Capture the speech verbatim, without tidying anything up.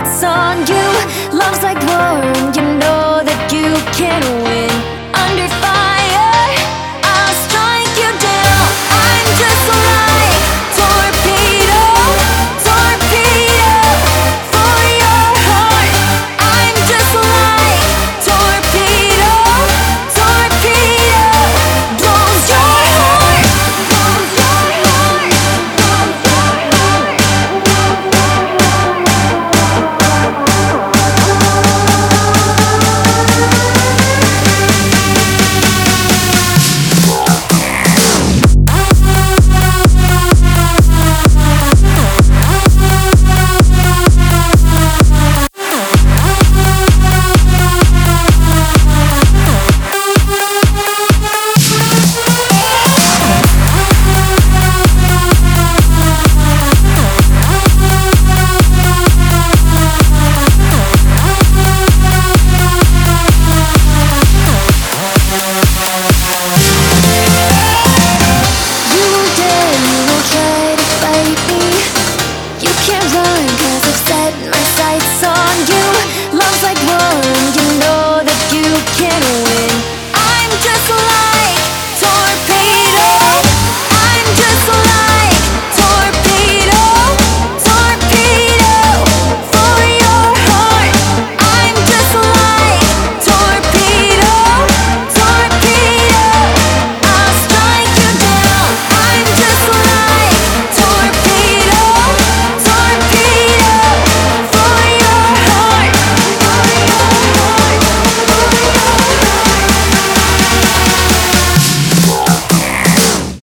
it's on you. Love's like war and you know that you can win. Under fire, I'll strike you down. I'm just like torpedo, torpedo for your heart. I'm just like torpedo, torpedo blows your heart, blows your heart, blows your heart. You can't run 'cause I've set my sights